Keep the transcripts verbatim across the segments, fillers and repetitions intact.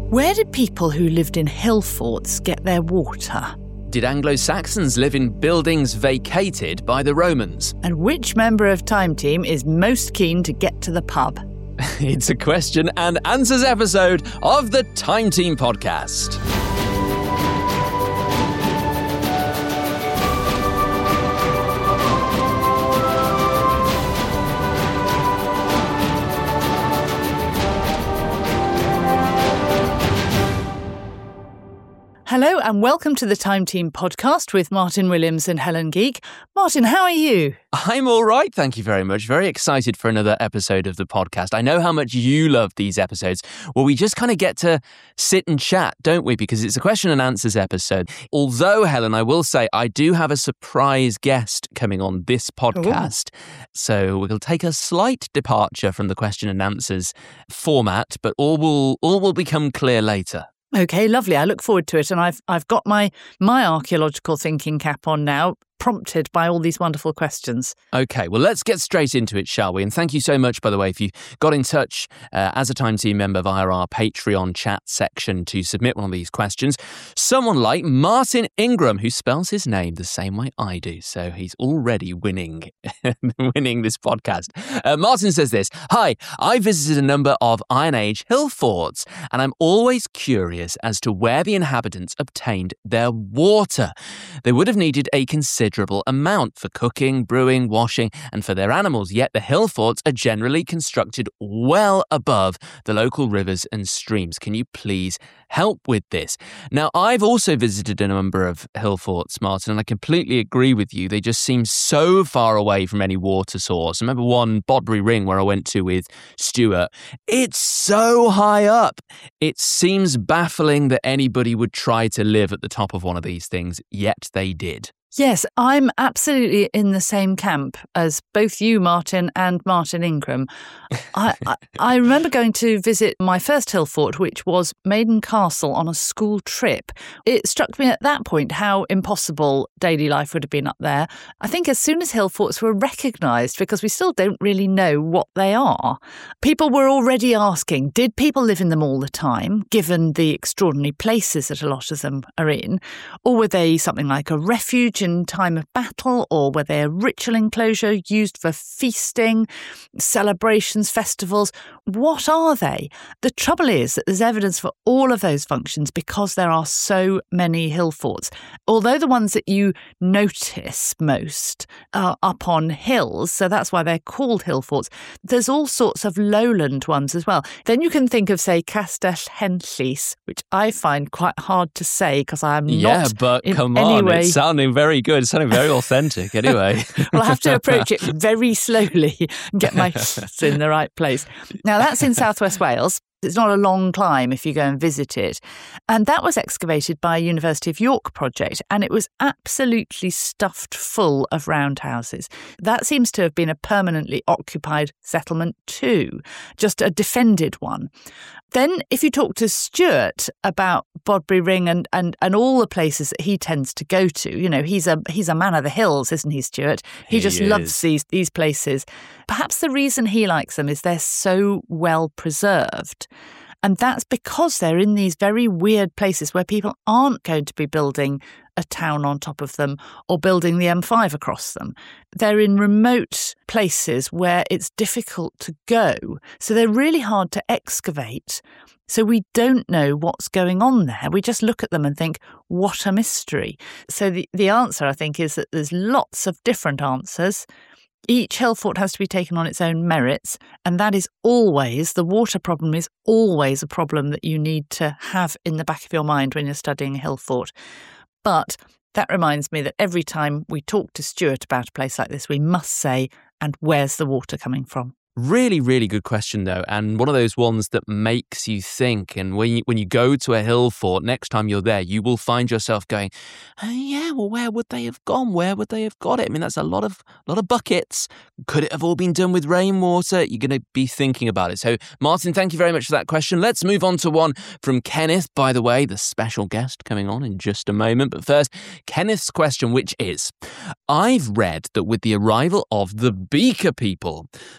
Where did people who lived in hill forts get their water? Did Anglo-Saxons live in buildings vacated by the Romans? And which member of Time Team is most keen to get to the pub? It's a question and answers episode of the Time Team podcast. Hello and welcome to the Time Team podcast with Martin Williams and Helen Geek. Martin, how are you? I'm all right, thank you very much. Very excited for another episode of the podcast. I know how much you love these episodes where we just kind of get to sit and chat, don't we? Because it's a question and answers episode. Although, Helen, I will say I do have a surprise guest coming on this podcast. Ooh. So we'll take a slight departure from the question and answers format, but all will all will become clear later. Okay, lovely. I look forward to it. And I've I've got my my archaeological thinking cap on now, prompted by all these wonderful questions. Okay, well, let's get straight into it, shall we? And thank you so much, by the way, if you got in touch uh, as a Time Team member via our Patreon chat section to submit one of these questions. Someone like Martin Ingram, who spells his name the same way I do, so he's already winning winning this podcast. Uh, Martin says this: Hi, I visited a number of Iron Age hill forts, and I'm always curious as to where the inhabitants obtained their water. They would have needed a considerable considerable amount for cooking, brewing, washing, and for their animals, yet the hill forts are generally constructed well above the local rivers and streams. Can you please help with this? Now, I've also visited a number of hill forts, Martin, and I completely agree with you. They just seem so far away from any water source. I remember one, Bodbury Ring, where I went to with Stuart. It's so high up. It seems baffling that anybody would try to live at the top of one of these things, yet they did. Yes, I'm absolutely in the same camp as both you, Martin, and Martin Ingram. I, I, I remember going to visit my first hill fort, which was Maiden Castle, on a school trip. It struck me at that point how impossible daily life would have been up there. I think as soon as hill forts were recognised, because we still don't really know what they are, people were already asking, did people live in them all the time, given the extraordinary places that a lot of them are in? Or were they something like a refuge in time of battle, or were they a ritual enclosure used for feasting, celebrations, festivals? What are they? The trouble is that there's evidence for all of those functions because there are so many hill forts. Although the ones that you notice most are up on hills, so that's why they're called hill forts, there's all sorts of lowland ones as well. Then you can think of, say, Castell Henllys, which I find quite hard to say because I'm yeah, not but in come any on, way... it's sounding very good. It's sounding very authentic anyway. Well, I have to approach it very slowly and get my s in the right place. Now, that's in southwest Wales. It's not a long climb if you go and visit it. And that was excavated by a University of York project, and it was absolutely stuffed full of roundhouses. That seems to have been a permanently occupied settlement too, just a defended one. Then if you talk to Stuart about Bodbury Ring and, and, and all the places that he tends to go to, you know, he's a he's a man of the hills, isn't he, Stuart? He, he just is. loves these these places. Perhaps the reason he likes them is they're so well preserved. And that's because they're in these very weird places where people aren't going to be building a town on top of them or building the M five across them. They're in remote places where it's difficult to go. So they're really hard to excavate. So we don't know what's going on there. We just look at them and think, what a mystery. So the, the answer, I think, is that there's lots of different answers. Each hill fort has to be taken on its own merits, and that is always, the water problem is always a problem that you need to have in the back of your mind when you're studying a hill fort. But that reminds me that every time we talk to Stuart about a place like this, we must say, and where's the water coming from? Really, really good question, though, and one of those ones that makes you think. And when you, when you go to a hill fort, next time you're there, you will find yourself going, oh, yeah, well, where would they have gone? Where would they have got it? I mean, that's a lot of lot of buckets. Could it have all been done with rainwater? You're going to be thinking about it. So, Martin, thank you very much for that question. Let's move on to one from Kenneth, by the way, the special guest coming on in just a moment. But first, Kenneth's question, which is, I've read that with the arrival of the Beaker people, the population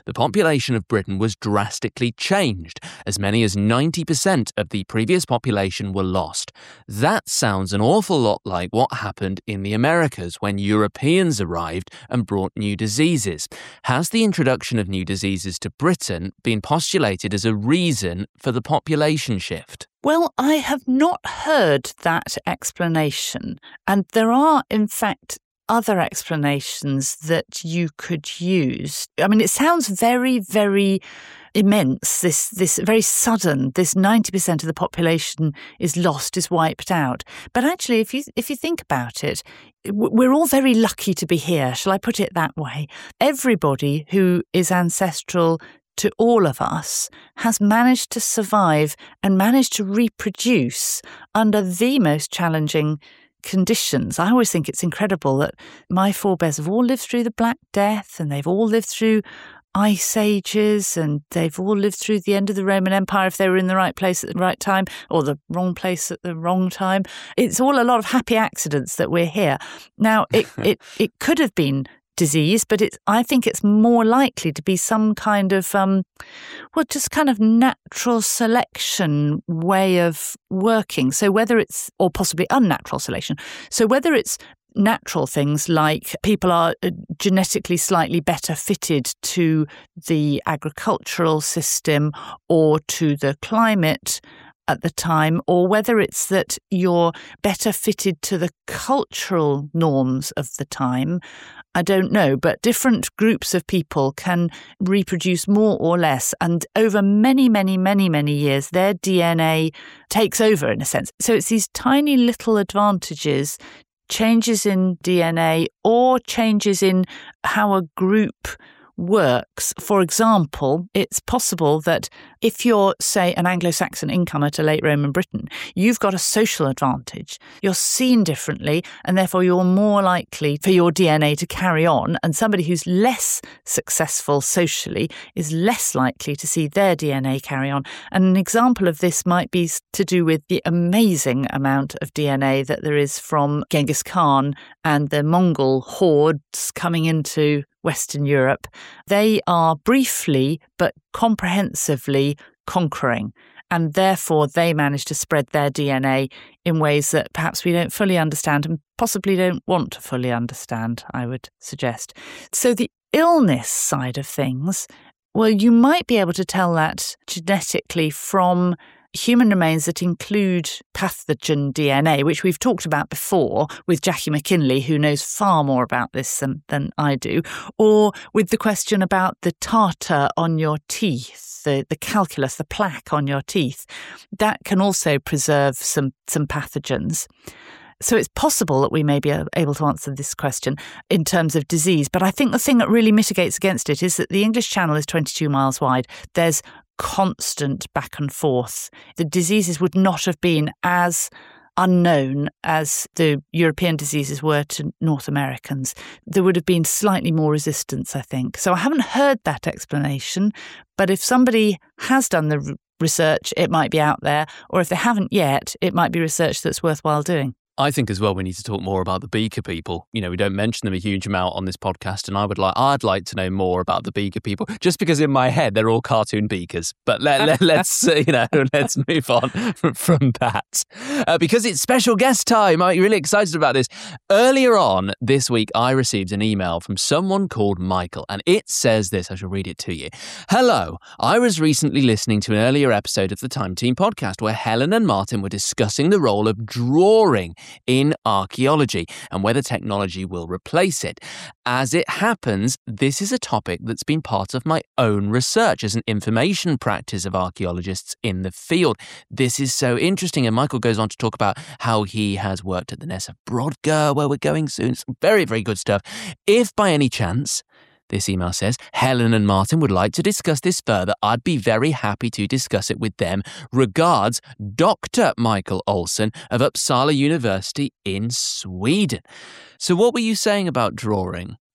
population of Britain was drastically changed. As many as ninety percent of the previous population were lost. That sounds an awful lot like what happened in the Americas when Europeans arrived and brought new diseases. Has the introduction of new diseases to Britain been postulated as a reason for the population shift? Well, I have not heard that explanation. And there are, in fact, other explanations that you could use. I mean, it sounds very, very immense, this this very sudden, this ninety percent of the population is lost, is wiped out. But actually, if you if you think about it, we're all very lucky to be here, shall I put it that way? Everybody who is ancestral to all of us has managed to survive and managed to reproduce under the most challenging conditions. I always think it's incredible that my forebears have all lived through the Black Death, and they've all lived through ice ages, and they've all lived through the end of the Roman Empire if they were in the right place at the right time, or the wrong place at the wrong time. It's all a lot of happy accidents that we're here. Now, it it, it could have been disease, but it's, I think it's more likely to be some kind of, um, well, just kind of natural selection way of working. So whether it's, or possibly unnatural selection. So whether it's natural things like people are genetically slightly better fitted to the agricultural system or to the climate at the time, or whether it's that you're better fitted to the cultural norms of the time, I don't know. But different groups of people can reproduce more or less, and over many, many, many, many years, their D N A takes over in a sense. So it's these tiny little advantages, changes in D N A or changes in how a group works. For example, it's possible that if you're, say, an Anglo-Saxon incomer to late Roman Britain, you've got a social advantage. You're seen differently, and therefore you're more likely for your D N A to carry on, and somebody who's less successful socially is less likely to see their D N A carry on. And an example of this might be to do with the amazing amount of D N A that there is from Genghis Khan and the Mongol hordes coming into Western Europe. They are briefly but comprehensively conquering, and therefore they manage to spread their D N A in ways that perhaps we don't fully understand and possibly don't want to fully understand, I would suggest. So the illness side of things, well, you might be able to tell that genetically from human remains that include pathogen D N A, which we've talked about before with Jackie McKinley, who knows far more about this than, than I do, or with the question about the tartar on your teeth, the, the calculus, the plaque on your teeth. That can also preserve some, some pathogens. So it's possible that we may be able to answer this question in terms of disease. But I think the thing that really mitigates against it is that the English Channel is twenty-two miles wide. There's constant back and forth. The diseases would not have been as unknown as the European diseases were to North Americans. There would have been slightly more resistance, I think. So I haven't heard that explanation, but if somebody has done the research, it might be out there, or if they haven't yet, it might be research that's worthwhile doing. I think as well we need to talk more about the beaker people. You know, we don't mention them a huge amount on this podcast, and I would like I'd like to know more about the beaker people, just because in my head they're all cartoon beakers. But let, let, let's uh, you know let's move on from, from that uh, because it's special guest time. I'm really excited about this. Earlier on this week, I received an email from someone called Michael, and it says this. I shall read it to you. Hello, I was recently listening to an earlier episode of the Time Team podcast where Helen and Martin were discussing the role of drawing in archaeology and whether technology will replace it. As it happens, this is a topic that's been part of my own research as an information practice of archaeologists in the field. This is so interesting, and Michael goes on to talk about how he has worked at the Ness of Brodgar, where we're going soon. Some very, very good stuff. If by any chance, this email says, Helen and Martin would like to discuss this further, I'd be very happy to discuss it with them. Regards, Doctor Michael Olsen of Uppsala University in Sweden. So what were you saying about drawing?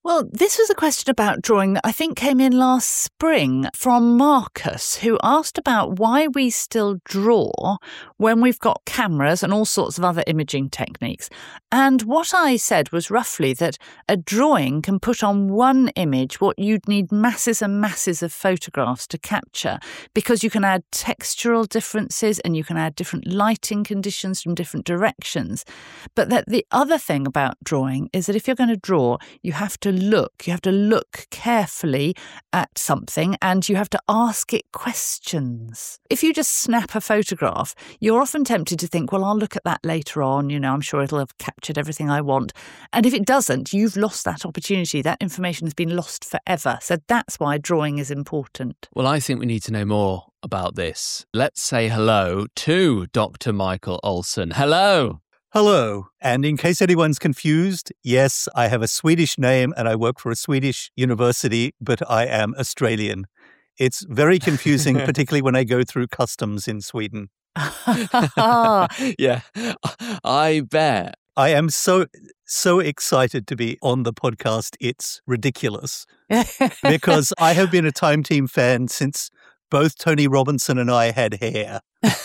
Well, this was a question about drawing that I think came in last spring from Marcus, who asked about why we still draw when we've got cameras and all sorts of other imaging techniques. And what I said was roughly that a drawing can put on one image what you'd need masses and masses of photographs to capture, because you can add textural differences and you can add different lighting conditions from different directions. But that the other thing about drawing is that if you're going to draw, you have to look. You have to look carefully at something and you have to ask it questions. If you just snap a photograph, you're often tempted to think, well, I'll look at that later on. You know, I'm sure it'll have captured everything I want. And if it doesn't, you've lost that opportunity. That information has been lost forever. So that's why drawing is important. Well, I think we need to know more about this. Let's say hello to Doctor Michael Olsen. Hello. Hello, and in case anyone's confused, yes, I have a Swedish name and I work for a Swedish university, but I am Australian. It's very confusing, particularly when I go through customs in Sweden. Yeah, I bet. I am so, so excited to be on the podcast. It's ridiculous because I have been a Time Team fan since both Tony Robinson and I had hair.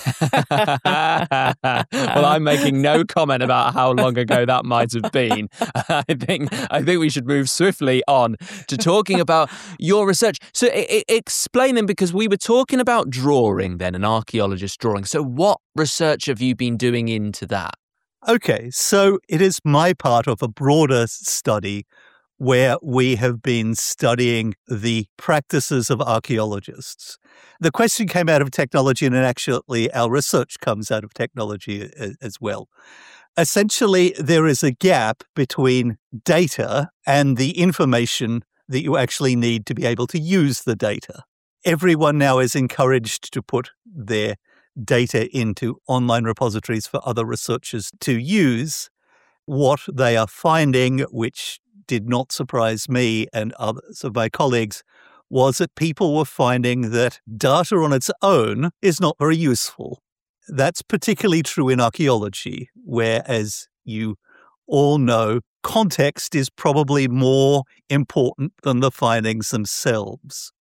Well, I'm making no comment about how long ago that might have been. I think I think we should move swiftly on to talking about your research. So I- I- explain them, because we were talking about drawing then, an archaeologist drawing. So what research have you been doing into that? Okay, so it is my part of a broader study where we have been studying the practices of archaeologists. The question came out of technology, and actually our research comes out of technology as well. Essentially, there is a gap between data and the information that you actually need to be able to use the data. Everyone now is encouraged to put their data into online repositories for other researchers to use. What they are finding, which did not surprise me and others of my colleagues, was that people were finding that data on its own is not very useful. That's particularly true in archaeology, where, as you all know, context is probably more important than the findings themselves.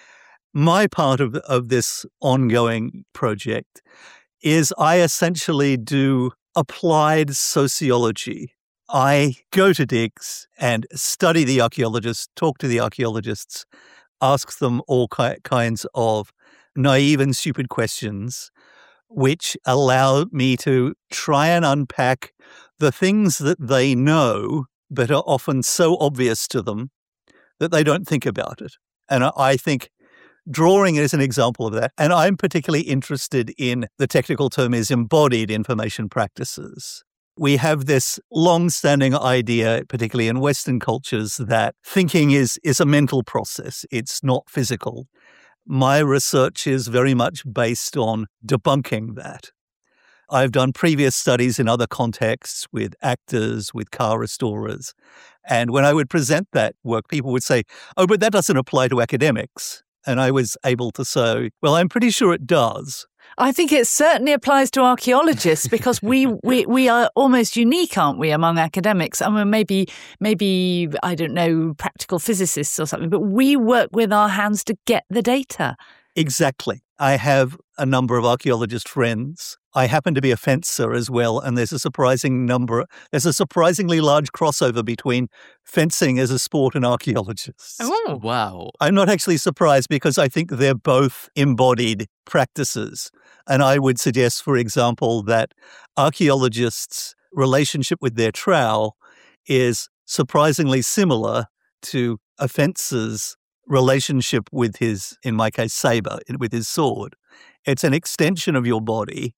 My part of, of this ongoing project is I essentially do applied sociology. I go to digs and study the archaeologists, talk to the archaeologists, ask them all ki- kinds of naive and stupid questions, which allow me to try and unpack the things that they know but are often so obvious to them that they don't think about it. And I, I think drawing is an example of that. And I'm particularly interested in, the technical term is embodied information practices. We have this long-standing idea, particularly in Western cultures, that thinking is, is a mental process. It's not physical. My research is very much based on debunking that. I've done previous studies in other contexts with actors, with car restorers. And when I would present that work, people would say, oh, but that doesn't apply to academics. And I was able to say, well, I'm pretty sure it does. I think it certainly applies to archaeologists, because we, we, we are almost unique, aren't we, among academics? I mean, maybe, maybe, I don't know, practical physicists or something, but we work with our hands to get the data. Exactly. I have a number of archaeologist friends. I happen to be a fencer as well, and there's a surprising number, there's a surprisingly large crossover between fencing as a sport and archaeologists. Oh, wow. I'm not actually surprised, because I think they're both embodied practices. And I would suggest, for example, that archaeologists' relationship with their trowel is surprisingly similar to a fencer's relationship with his, in my case, saber, with his sword. It's an extension of your body.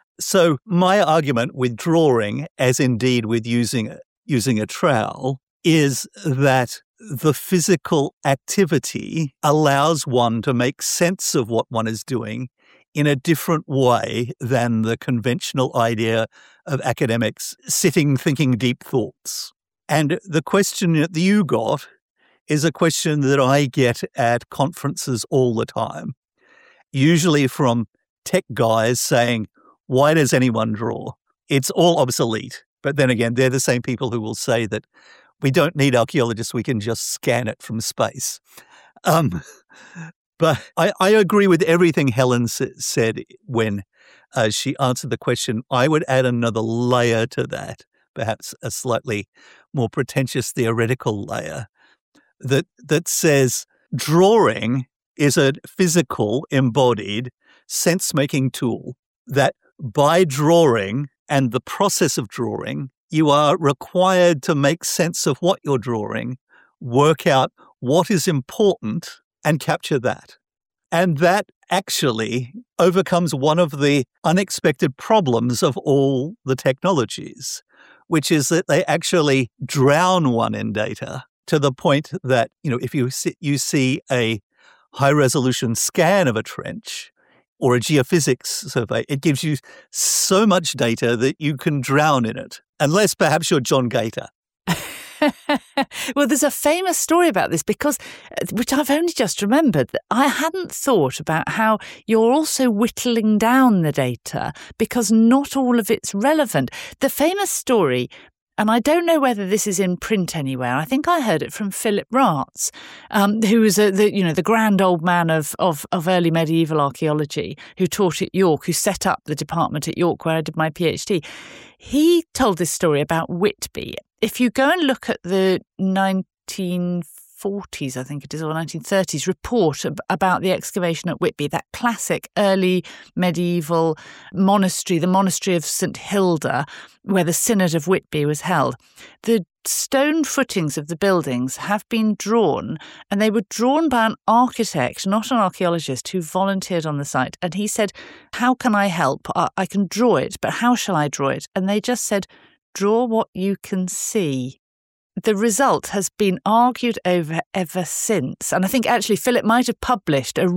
So my argument with drawing, as indeed with using, using a trowel, is that the physical activity allows one to make sense of what one is doing in a different way than the conventional idea of academics sitting thinking deep thoughts. And the question that you got is a question that I get at conferences all the time, usually from tech guys saying, why does anyone draw? It's all obsolete. But then again, they're the same people who will say that we don't need archaeologists. We can just scan it from space. Um, but I, I agree with everything Helen s- said when uh, she answered the question. I would add another layer to that, perhaps a slightly more pretentious theoretical layer that that says drawing is a physical, embodied, sense-making tool that by drawing and the process of drawing, you are required to make sense of what you're drawing, work out what is important, and capture that. And that actually overcomes one of the unexpected problems of all the technologies, which is that they actually drown one in data to the point that, you know, if you see, you see a high-resolution scan of a trench or a geophysics survey, it gives you so much data that you can drown in it, unless perhaps you're John Gator. Well, there's a famous story about this because, which I've only just remembered, that I hadn't thought about how you're also whittling down the data because not all of it's relevant. The famous story, and I don't know whether this is in print anywhere. I think I heard it from Philip Raatz, um, who was a, the you know the grand old man of, of of early medieval archaeology, who taught at York, who set up the department at York where I did my PhD. He told this story about Whitby. If you go and look at the nineteen forties, I think it is, or nineteen thirties report about the excavation at Whitby, that classic early medieval monastery, the monastery of St Hilda, where the Synod of Whitby was held, the stone footings of the buildings have been drawn, and they were drawn by an architect, not an archaeologist, who volunteered on the site. And he said, how can I help? I can draw it, but how shall I draw it? And they just said, draw what you can see. The result has been argued over ever since. And I think actually Philip might have published a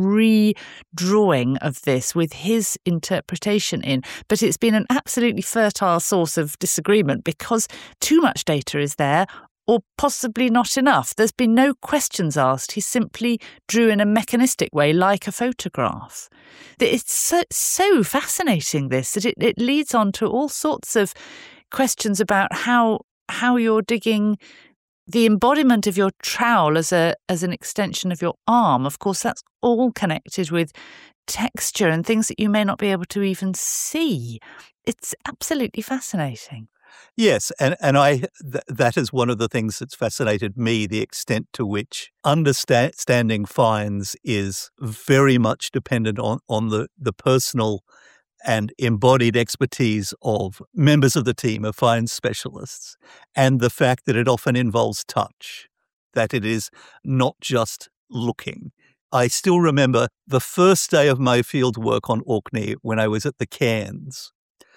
redrawing of this with his interpretation in, but it's been an absolutely fertile source of disagreement because too much data is there or possibly not enough. There's been no questions asked. He simply drew in a mechanistic way like a photograph. It's so, so fascinating, this, that it, it leads on to all sorts of questions about how how you're digging the embodiment of your trowel as a as an extension of your arm. Of course, that's all connected with texture and things that you may not be able to even see. It's absolutely fascinating. Yes, and, and I th- that is one of the things that's fascinated me, the extent to which understanding finds is very much dependent on, on the, the personal and embodied expertise of members of the team, of finds specialists, and the fact that it often involves touch, that it is not just looking. I still remember the first day of my field work on Orkney when I was at the Cairns.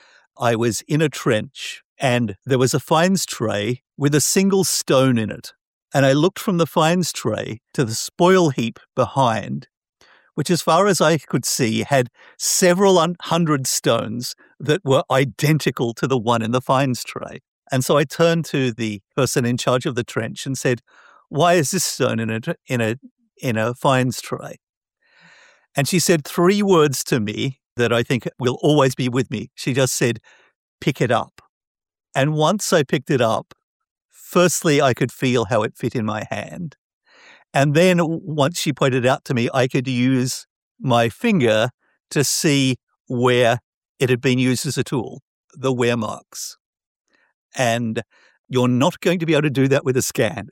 I was in a trench and there was a finds tray with a single stone in it. And I looked from the finds tray to the spoil heap behind, which as far as I could see had several hundred stones that were identical to the one in the finds tray. And so I turned to the person in charge of the trench and said, why is this stone in a, in a, in a finds tray? And she said three words to me that I think will always be with me. She just said, pick it up. And once I picked it up, firstly, I could feel how it fit in my hand. And then once she pointed out to me, I could use my finger to see where it had been used as a tool, the wear marks. And you're not going to be able to do that with a scan.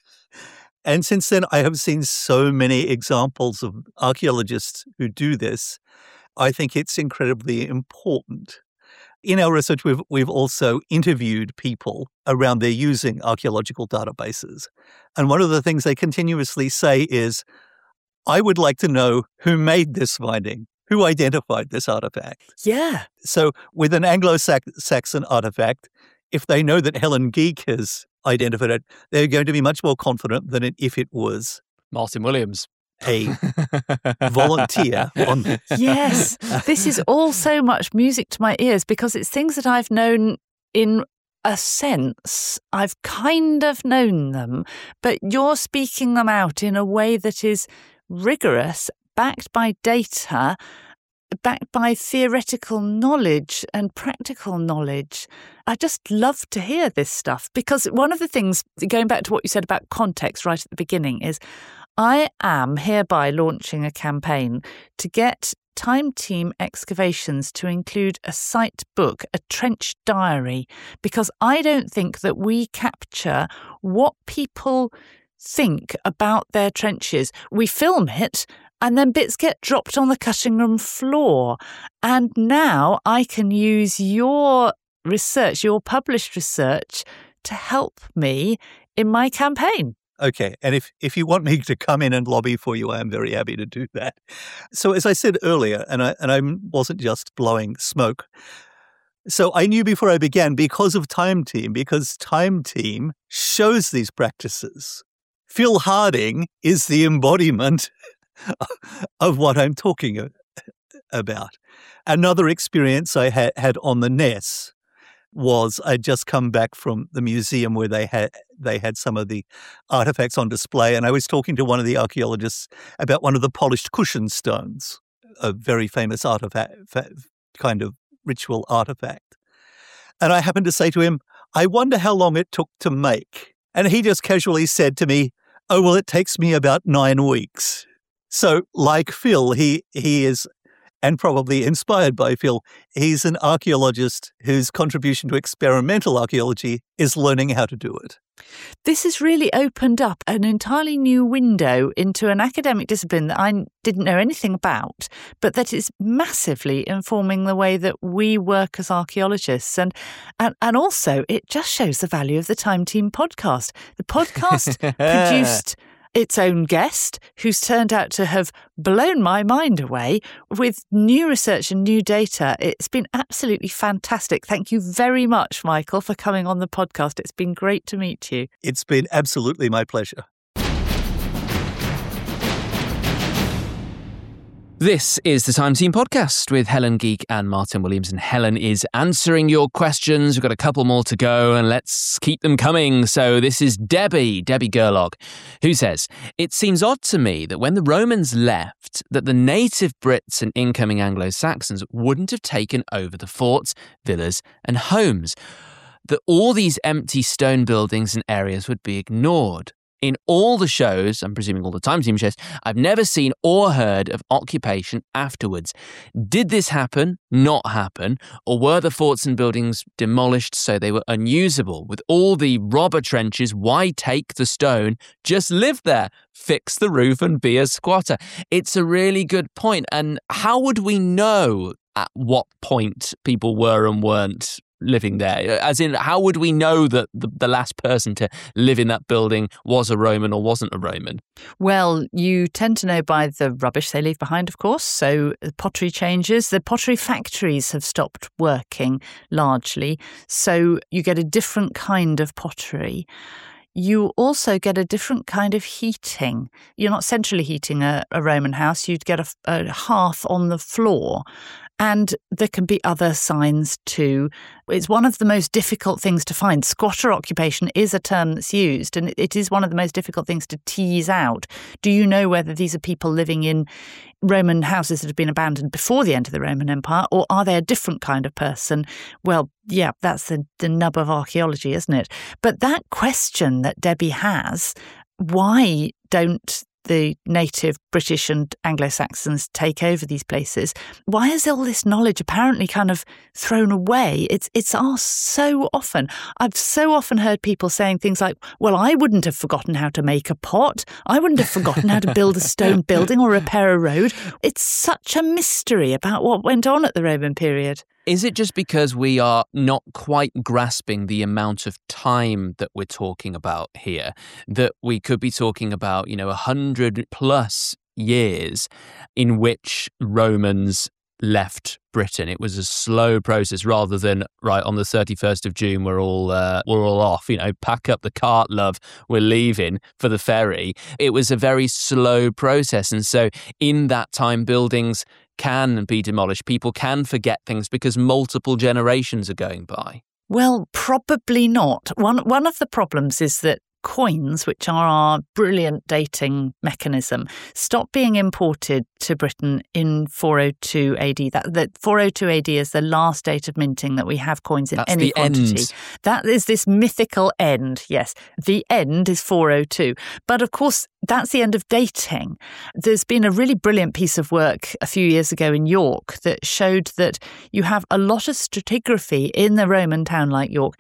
And since then, I have seen so many examples of archaeologists who do this. I think it's incredibly important. In our research, we've we've also interviewed people around their using archaeological databases. And one of the things they continuously say is, I would like to know who made this finding, who identified this artifact. Yeah. So with an Anglo-Saxon artifact, if they know that Helen Geek has identified it, they're going to be much more confident than if it was Martin Williams, a volunteer on. Yes, this is all so much music to my ears because it's things that I've known in a sense. I've kind of known them, but you're speaking them out in a way that is rigorous, backed by data, backed by theoretical knowledge and practical knowledge. I just love to hear this stuff, because one of the things, going back to what you said about context right at the beginning, is I am hereby launching a campaign to get Time Team Excavations to include a site book, a trench diary, because I don't think that we capture what people think about their trenches. We film it, and then bits get dropped on the cutting room floor. And now I can use your research, your published research, to help me in my campaign. Okay, and if, if you want me to come in and lobby for you, I am very happy to do that. So as I said earlier, and I and I wasn't just blowing smoke, so I knew before I began, because of Time Team, because Time Team shows these practices. Phil Harding is the embodiment of what I'm talking about. Another experience I had, had on the Ness was I'd just come back from the museum where they had they had some of the artifacts on display, and I was talking to one of the archaeologists about one of the polished cushion stones, a very famous artifact, kind of ritual artifact. And I happened to say to him, I wonder how long it took to make. And he just casually said to me, oh, well, it takes me about nine weeks. So like Phil, he he is, and probably inspired by Phil, he's an archaeologist whose contribution to experimental archaeology is learning how to do it. This has really opened up an entirely new window into an academic discipline that I didn't know anything about, but that is massively informing the way that we work as archaeologists. And, and, and also, it just shows the value of the Time Team podcast. The podcast produced its own guest, who's turned out to have blown my mind away with new research and new data. It's been absolutely fantastic. Thank you very much, Michael, for coming on the podcast. It's been great to meet you. It's been absolutely my pleasure. This is the Time Team podcast with Helen Geek and Martin Williams, and Helen is answering your questions. We've got a couple more to go, and let's keep them coming. So this is Debbie, Debbie Gerlog, who says, it seems odd to me that when the Romans left, that the native Brits and incoming Anglo-Saxons wouldn't have taken over the forts, villas and homes, that all these empty stone buildings and areas would be ignored. In all the shows, I'm presuming all the Time Team shows, I've never seen or heard of occupation afterwards. Did this happen, not happen, or were the forts and buildings demolished so they were unusable? With all the robber trenches, why take the stone? Just live there, fix the roof and be a squatter. It's a really good point. And how would we know at what point people were and weren't living there? As in, how would we know that the, the last person to live in that building was a Roman or wasn't a Roman? Well, you tend to know by the rubbish they leave behind, of course. So pottery changes. The pottery factories have stopped working largely. So you get a different kind of pottery. You also get a different kind of heating. You're not centrally heating a, a Roman house. You'd get a, a hearth on the floor. And there can be other signs too. It's one of the most difficult things to find. Squatter occupation is a term that's used, and it is one of the most difficult things to tease out. Do you know whether these are people living in Roman houses that have been abandoned before the end of the Roman Empire, or are they a different kind of person? Well, yeah, that's the, the nub of archaeology, isn't it? But that question that Debbie has, why don't the native British and Anglo-Saxons take over these places? Why is all this knowledge apparently kind of thrown away? It's it's asked so often. I've so often heard people saying things like, well, I wouldn't have forgotten how to make a pot. I wouldn't have forgotten how to build a stone building or repair a road. It's such a mystery about what went on at the Roman period. Is it just because we are not quite grasping the amount of time that we're talking about here, that we could be talking about, you know, a hundred plus years in which Romans left Britain? It was a slow process rather than, right, on the thirty-first of June, we're all, uh, we're all off, you know, pack up the cart, love, we're leaving for the ferry. It was a very slow process. And so in that time, buildings can be demolished. People can forget things because multiple generations are going by. Well, probably not. One one of the problems is that coins, which are our brilliant dating mechanism, stopped being imported to Britain in four oh two A D. That, that four oh two A D is the last date of minting that we have coins in That's any the quantity. End. That is this mythical end, yes. The end is four oh two. But of course, that's the end of dating. There's been a really brilliant piece of work a few years ago in York that showed that you have a lot of stratigraphy in the Roman town like York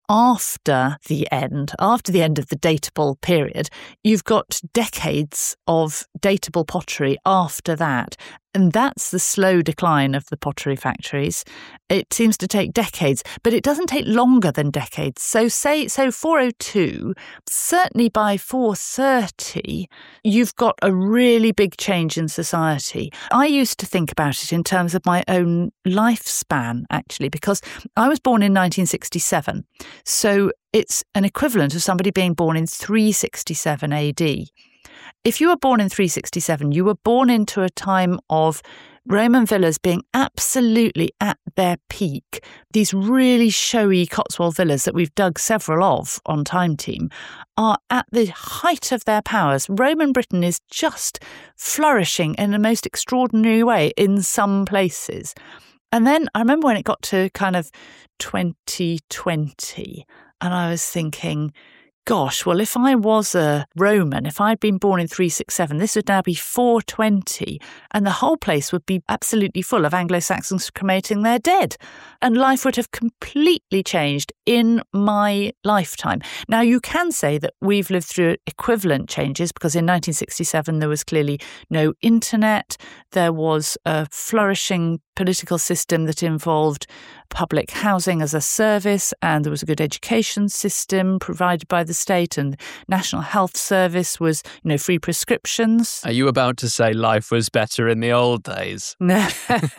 after the end, after the end of the datable period. You've got decades of datable pottery after that. And that's the slow decline of the pottery factories. It seems to take decades, but it doesn't take longer than decades. So say, so four oh two, certainly by four thirty, you've got a really big change in society. I used to think about it in terms of my own lifespan, actually, because I was born in nineteen sixty-seven. So it's an equivalent of somebody being born in three sixty-seven A D. If you were born in three sixty-seven, you were born into a time of Roman villas being absolutely at their peak. These really showy Cotswold villas that we've dug several of on Time Team are at the height of their powers. Roman Britain is just flourishing in the most extraordinary way in some places. And then I remember when it got to kind of twenty twenty, and I was thinking, gosh, well, if I was a Roman, if I'd been born in three sixty-seven, this would now be four twenty, and the whole place would be absolutely full of Anglo-Saxons cremating their dead. And life would have completely changed in my lifetime. Now, you can say that we've lived through equivalent changes, because in nineteen sixty-seven, there was clearly no internet. There was a flourishing political system that involved public housing as a service, and there was a good education system provided by the state, and National Health Service was, you know, free prescriptions. Are you about to say life was better in the old days? Well,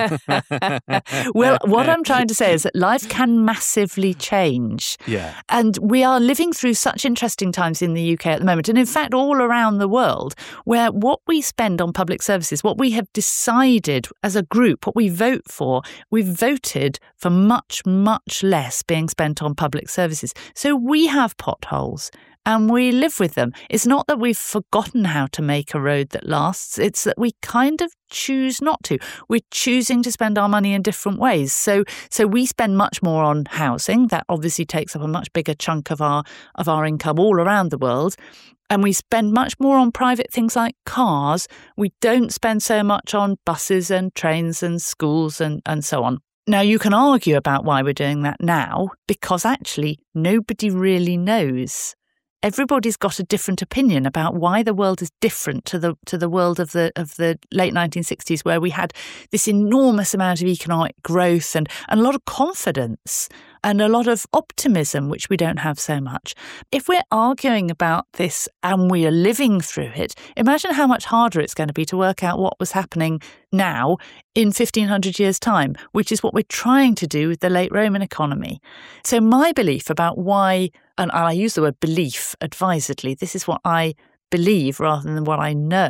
what I'm trying to say is that life can massively change. Yeah. And we are living through such interesting times in the U K at the moment, and in fact all around the world, where what we spend on public services, what we have decided as a group, what we vote for, we've voted for much, much less being spent on public services. So we have potholes and we live with them. It's not that we've forgotten how to make a road that lasts. It's that we kind of choose not to. We're choosing to spend our money in different ways. So so we spend much more on housing. That obviously takes up a much bigger chunk of our of our income all around the world. And we spend much more on private things like cars. We don't spend so much on buses and trains and schools and, and so on. Now, you can argue about why we're doing that now, because actually nobody really knows. Everybody's got a different opinion about why the world is different to the to the world of the of the late nineteen sixties, where we had this enormous amount of economic growth and, and a lot of confidence and a lot of optimism, which we don't have so much. If we're arguing about this and we are living through it, imagine how much harder it's going to be to work out what was happening now in fifteen hundred years' time, which is what we're trying to do with the late Roman economy. So my belief about why, and I use the word belief advisedly, this is what I believe rather than what I know,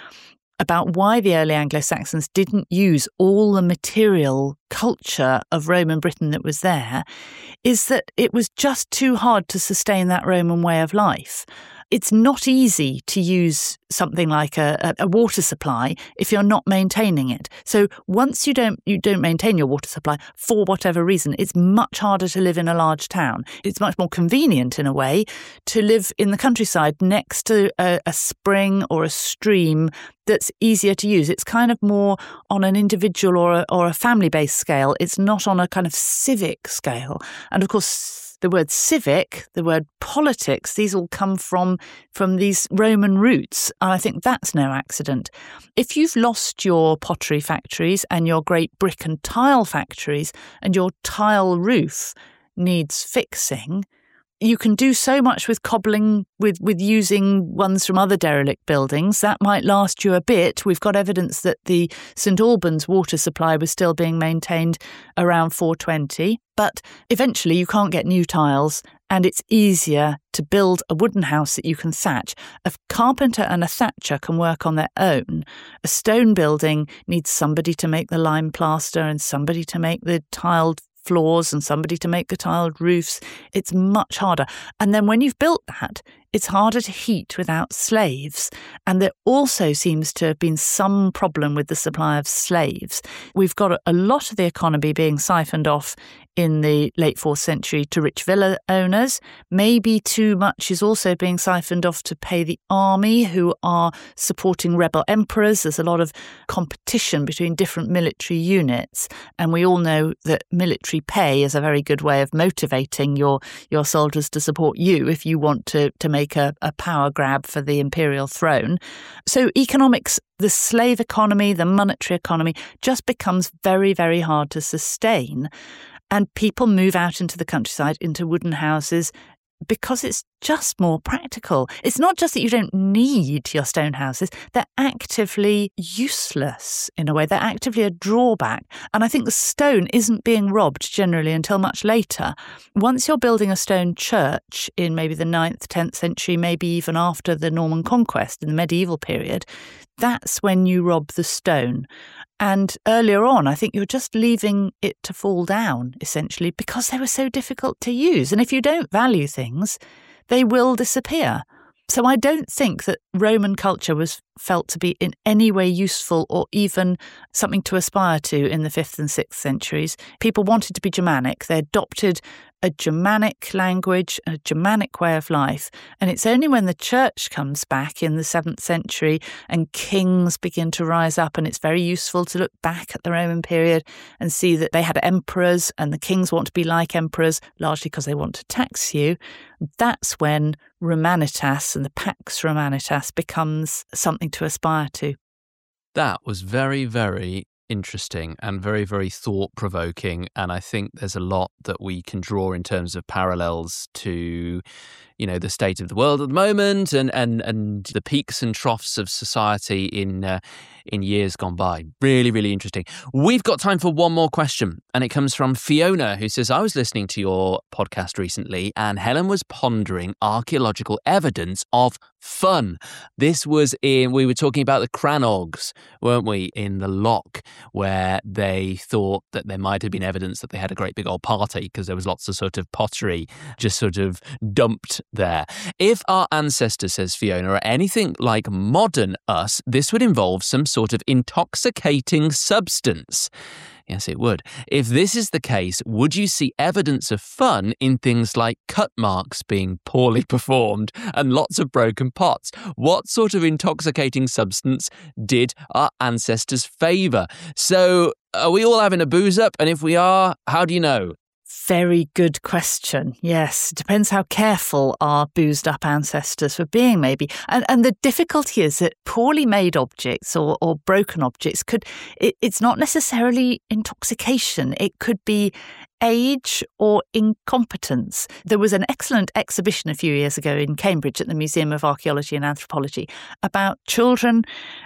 about why the early Anglo-Saxons didn't use all the material culture of Roman Britain that was there, is that it was just too hard to sustain that Roman way of life. It's not easy to use something like a, a water supply if you're not maintaining it. So once you don't you don't maintain your water supply for whatever reason, it's much harder to live in a large town. It's much more convenient in a way to live in the countryside next to a, a spring or a stream that's easier to use. It's kind of more on an individual or a, or a family-based scale. It's not on a kind of civic scale. And of course, the word civic, the word politics, these all come from, from these Roman roots. And I think that's no accident. If you've lost your pottery factories and your great brick and tile factories and your tile roof needs fixing, you can do so much with cobbling, with, with using ones from other derelict buildings. That might last you a bit. We've got evidence that the St Albans water supply was still being maintained around four twenty. But eventually you can't get new tiles, and it's easier to build a wooden house that you can thatch. A carpenter and a thatcher can work on their own. A stone building needs somebody to make the lime plaster and somebody to make the tiled floors and somebody to make the tiled roofs. It's much harder. And then when you've built that, it's harder to heat without slaves. And there also seems to have been some problem with the supply of slaves. We've got a lot of the economy being siphoned off in the late fourth century to rich villa owners. Maybe too much is also being siphoned off to pay the army, who are supporting rebel emperors. There's a lot of competition between different military units. And we all know that military pay is a very good way of motivating your, your soldiers to support you if you want to, to make a, a power grab for the imperial throne. So economics, the slave economy, the monetary economy, just becomes very, very hard to sustain. And people move out into the countryside, into wooden houses, because it's just more practical. It's not just that you don't need your stone houses, they're actively useless in a way. They're actively a drawback. And I think the stone isn't being robbed generally until much later. Once you're building a stone church in maybe the ninth, tenth century, maybe even after the Norman conquest in the medieval period, that's when you rob the stone. And earlier on, I think you're just leaving it to fall down, essentially, because they were so difficult to use. And if you don't value things, they will disappear. So I don't think that Roman culture was felt to be in any way useful or even something to aspire to in the fifth and sixth centuries. People wanted to be Germanic. They adopted a Germanic language, a Germanic way of life. And it's only when the church comes back in the seventh century and kings begin to rise up, and it's very useful to look back at the Roman period and see that they had emperors and the kings want to be like emperors, largely because they want to tax you. That's when Romanitas and the Pax Romanitas becomes something to aspire to. That was very, very interesting and very, very thought-provoking. And I think there's a lot that we can draw in terms of parallels to, you know, the state of the world at the moment and and, and the peaks and troughs of society in uh, in years gone by. Really, really interesting. We've got time for one more question, and it comes from Fiona, who says, I was listening to your podcast recently, and Helen was pondering archaeological evidence of fun. This was in, we were talking about the Cranogs, weren't we, in the Loch, where they thought that there might have been evidence that they had a great big old party because there was lots of sort of pottery just sort of dumped there. If our ancestors, says Fiona, are anything like modern us, this would involve some sort of intoxicating substance. Yes, it would. If this is the case, would you see evidence of fun in things like cut marks being poorly performed and lots of broken pots? What sort of intoxicating substance did our ancestors favour? So, are we all having a booze up? And if we are, how do you know? Very good question. Yes, depends how careful our boozed up ancestors were being, maybe. And and the difficulty is that poorly made objects or, or broken objects could, it, it's not necessarily intoxication. It could be age or incompetence. There was an excellent exhibition a few years ago in Cambridge at the Museum of Archaeology and Anthropology about children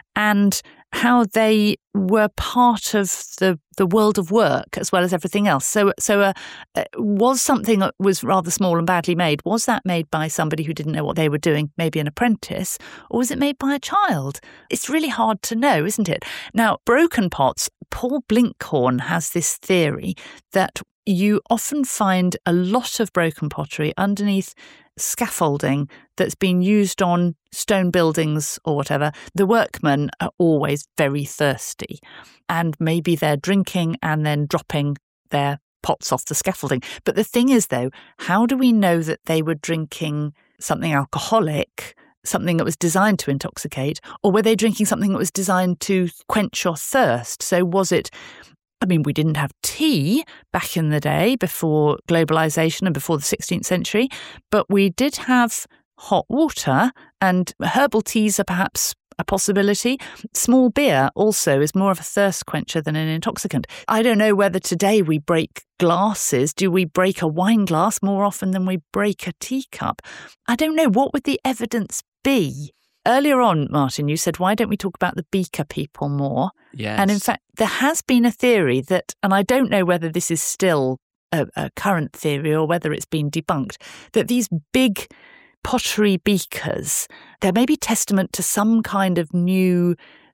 and how they were part of the, the world of work as well as everything else. So, so uh, uh, was something that was rather small and badly made, was that made by somebody who didn't know what they were doing, maybe an apprentice, or was it made by a child? It's really hard to know, isn't it? Now, broken pots, Paul Blinkhorn has this theory that you often find a lot of broken pottery underneath scaffolding that's been used on stone buildings or whatever. The workmen are always very thirsty, and maybe they're drinking and then dropping their pots off the scaffolding. But the thing is, though, how do we know that they were drinking something alcoholic, something that was designed to intoxicate, or were they drinking something that was designed to quench your thirst? So was it, I mean, we didn't have tea back in the day before globalization and before the sixteenth century, but we did have hot water, and herbal teas are perhaps a possibility. Small beer also is more of a thirst quencher than an intoxicant. I don't know whether today we break glasses. Do we break a wine glass more often than we break a teacup? I don't know. What would the evidence be? Earlier on, Martin, you said, why don't we talk about the beaker people more? Yes. And in fact, there has been a theory that, and I don't know whether this is still a, a current theory or whether it's been debunked, that these big pottery beakers, they're maybe testament to some kind of new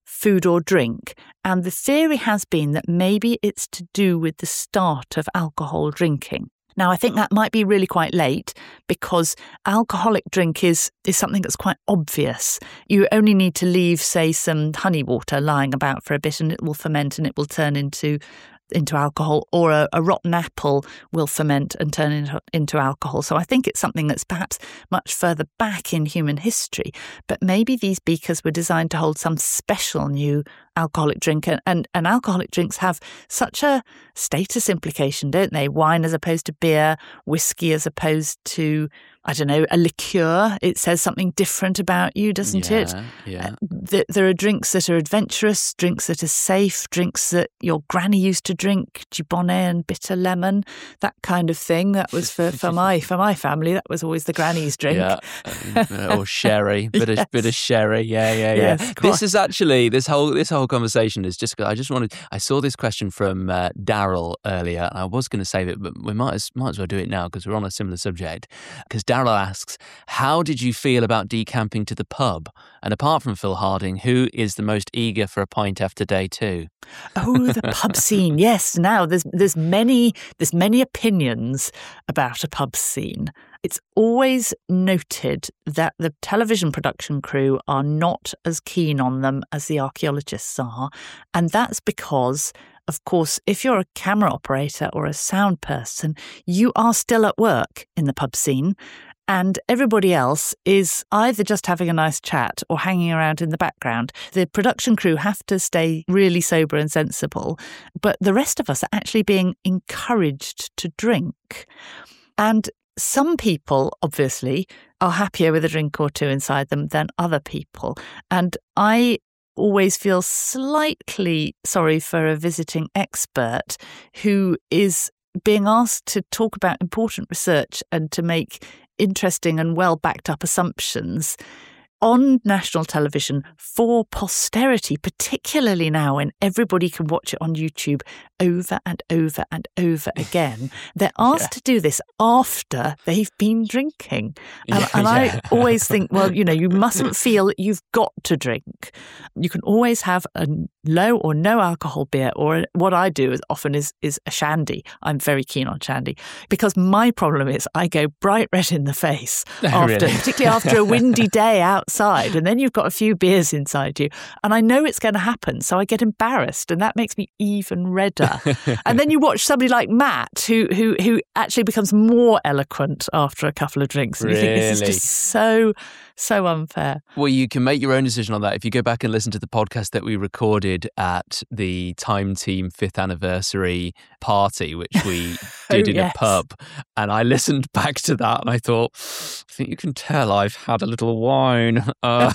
food or drink. And the theory has been that maybe it's to do with the start of alcohol drinking. Now, I think that might be really quite late because alcoholic drink is, is something that's quite obvious. You only need to leave, say, some honey water lying about for a bit and it will ferment and it will turn into into alcohol, or a, a rotten apple will ferment and turn into, into alcohol. So I think it's something that's perhaps much further back in human history. But maybe these beakers were designed to hold some special new alcoholic drink. And, and, and alcoholic drinks have such a status implication, don't they? Wine as opposed to beer, whiskey as opposed to, I don't know, a liqueur. It says something different about you, doesn't yeah, it? Yeah. Uh, there are drinks that are adventurous, drinks that are safe, drinks that your granny used to drink, Dubonnet and bitter lemon, that kind of thing. That was for, for my for my family. That was always the granny's drink. Yeah, um, or sherry, bit of Yes. bit of sherry. Yeah, yeah, yeah. Yes, this is actually this whole this whole conversation is just. I just wanted. I saw this question from uh, Daryl earlier, and I was going to save it, but we might as might as well do it now because we're on a similar subject. Because Daryl asks, "How did you feel about decamping to the pub? And apart from Phil Harding, who is the most eager for a pint after day two?" Oh, the pub scene. Yes. Now there's there's many there's many opinions about a pub scene. It's always noted that the television production crew are not as keen on them as the archaeologists are. And that's because, of course, if you're a camera operator or a sound person, you are still at work in the pub scene. And everybody else is either just having a nice chat or hanging around in the background. The production crew have to stay really sober and sensible, but the rest of us are actually being encouraged to drink. And some people, obviously, are happier with a drink or two inside them than other people. And I always feel slightly sorry for a visiting expert who is being asked to talk about important research and to make interesting and well backed up assumptions on national television for posterity, particularly now when everybody can watch it on YouTube over and over and over again. They're asked yeah. to do this after they've been drinking. And, yeah, and yeah. I always think, well, you know, you mustn't feel that you've got to drink. You can always have a low or no alcohol beer, or what I do is often is, is a shandy. I'm very keen on shandy because my problem is I go bright red in the face oh, after, really? particularly after a windy day outside, and then you've got a few beers inside you, and I know it's going to happen, so I get embarrassed, and that makes me even redder. And then you watch somebody like Matt, who who who actually becomes more eloquent after a couple of drinks, and really? You think this is just so so unfair. Well, you can make your own decision on that if you go back and listen to the podcast that we recorded at the Time Team fifth anniversary party, which we did oh, in yes. a pub. And I listened back to that and I thought, I think you can tell I've had a little wine. Uh,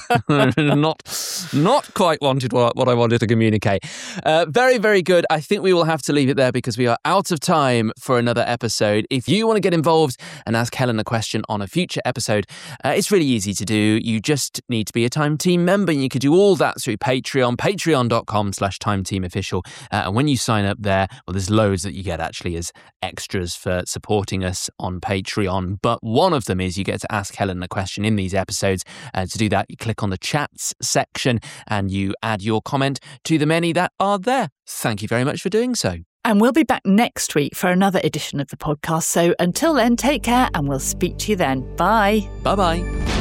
not not quite wanted what, what I wanted to communicate. Uh, very, very good. I think we will have to leave it there because we are out of time for another episode. If you want to get involved and ask Helen a question on a future episode, uh, it's really easy to do. You just need to be a Time Team member, and you can do all that through Patreon, patreon.com slash Time Team Official. Uh, and when you sign up there, well, there's loads that you get actually as extras for supporting us on Patreon. But one of them is you get to ask Helen a question in these episodes. Uh, to do that, you click on the chats section and you add your comment to the many that are there. Thank you very much for doing so. And we'll be back next week for another edition of the podcast. So until then, take care and we'll speak to you then. Bye. Bye-bye.